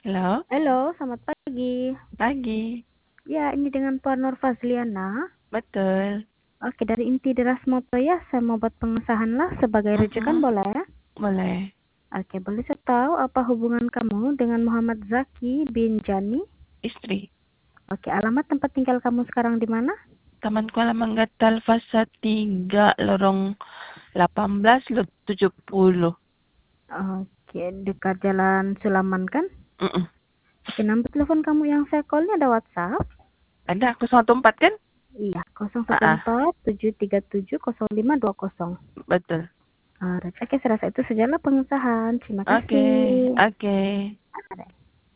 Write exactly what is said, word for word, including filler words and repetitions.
Halo, Halo, selamat pagi. pagi. Ya, ini dengan Puan Nur Fazliana. Betul. Oke, dari Inti Deras Moto ya, saya mau buat pengesahan lah sebagai rujukan, Mhm, boleh? boleh. Oke, boleh saya tahu apa hubungan kamu dengan Muhammad Zaki bin Jani? Istri. Oke, alamat tempat tinggal kamu sekarang di mana? Taman Kuala Manggatal fasa tiga lorong delapan belas lot tujuh puluh. Oke, dekat Jalan Sulaman kan? Mhm. Oke, nomor telepon kamu yang saya call ini ada WhatsApp? Ada nol satu empat kan? Iya, nol Ah, satu ah, empat tujuh tiga tujuh nol lima dua nol. betul. Alright, oke, saya rasa itu sajalah pengesahan. Terima Oke, kasih. oke. Ada.